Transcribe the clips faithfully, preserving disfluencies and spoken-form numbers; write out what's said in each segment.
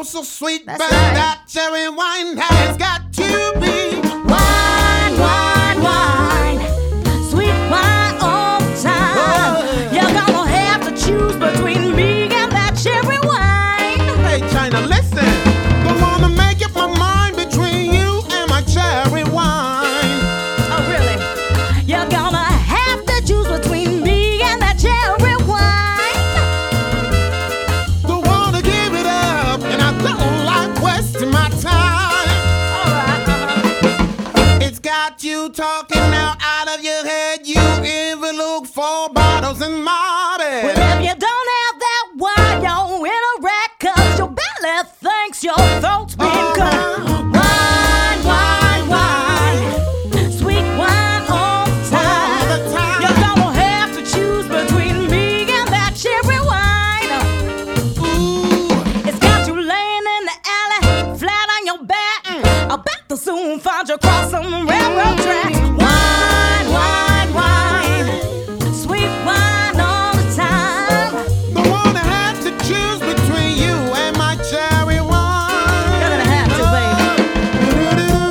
oh so sweet, That's but right. that cherry wine has got to be Wine, wine, wine, sweet wine all the time. Oh. You're gonna have to choose between me and that cherry wine. Hey China, listen. Don't wanna make up my mind between you and my cherry wine. Oh, really? You're gonna have to choose between me and that cherry wine. Don't wanna give it up, and I don't like wasting my time. All right, uh-huh. It's got you talking now out of your head. You even look for bottles in my bed. Well, if you don't have that wine, you're in a wreck, 'cause your belly thinks your throat's been cut. Wine, wine, wine, sweet wine all the time. All the time. You're gonna have to choose between me and that cherry wine. Ooh. It's got you laying in the alley, flat on your back. About to soon find you across some railroad tracks. Wine, wine, wine, sweet wine all the time. Don't wanna have to choose between you and my cherry wine. You're gonna have to, baby.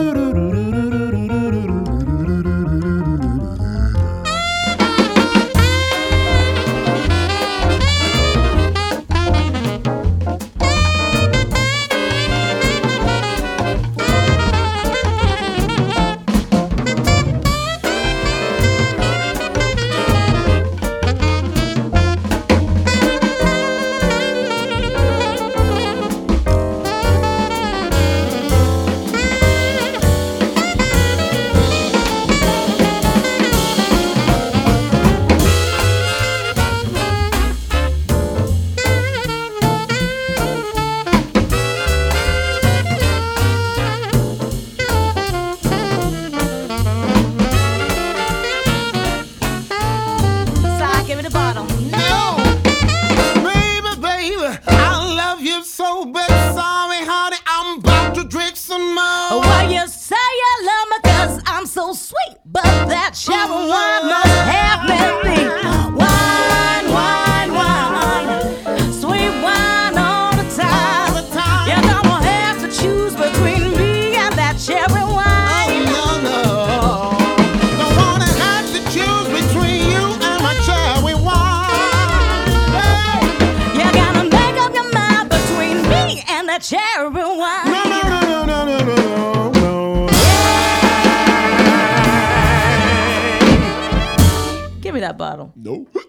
Side, give me the bottle. No, baby, baby, I love you so, but sorry, honey, I'm about to drink some more. Well, you say you love me 'cause I'm so sweet, but that cherry wine must have me beat. Wine, wine, wine, sweet wine all the time. All the time. You're gonna have to choose between me and that cherry wine. No, no, don't wanna have to choose between you and my cherry wine. Hey. You gotta make up your mind between me and that cherry wine. No, no, no, no, no, no, no, no. Give me that bottle. No.